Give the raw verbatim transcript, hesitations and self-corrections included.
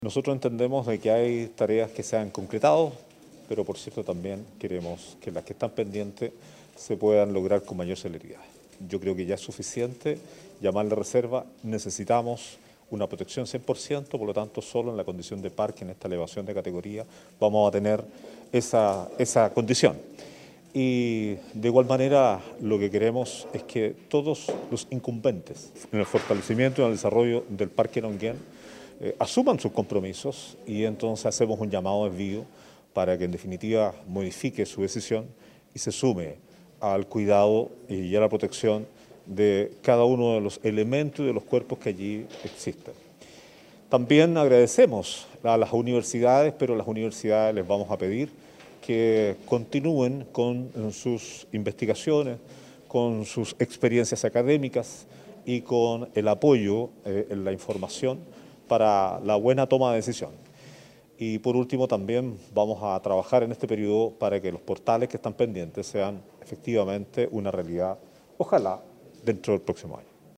Nosotros entendemos de que hay tareas que se han concretado, pero por cierto también queremos que las que están pendientes se puedan lograr con mayor celeridad. Yo creo que ya es suficiente llamarle reserva, necesitamos una protección cien por ciento, por lo tanto solo en la condición de parque, en esta elevación de categoría, vamos a tener esa, esa condición. Y de igual manera lo que queremos es que todos los incumbentes en el fortalecimiento y en el desarrollo del Parque Longuén eh, asuman sus compromisos y entonces hacemos un llamado desvío para que en definitiva modifique su decisión y se sume al cuidado y a la protección de cada uno de los elementos y de los cuerpos que allí existen. También agradecemos a las universidades, pero a las universidades les vamos a pedir que continúen con sus investigaciones, con sus experiencias académicas y con el apoyo eh, en la información para la buena toma de decisión. Y por último también vamos a trabajar en este periodo para que los portales que están pendientes sean efectivamente una realidad, ojalá dentro del próximo año.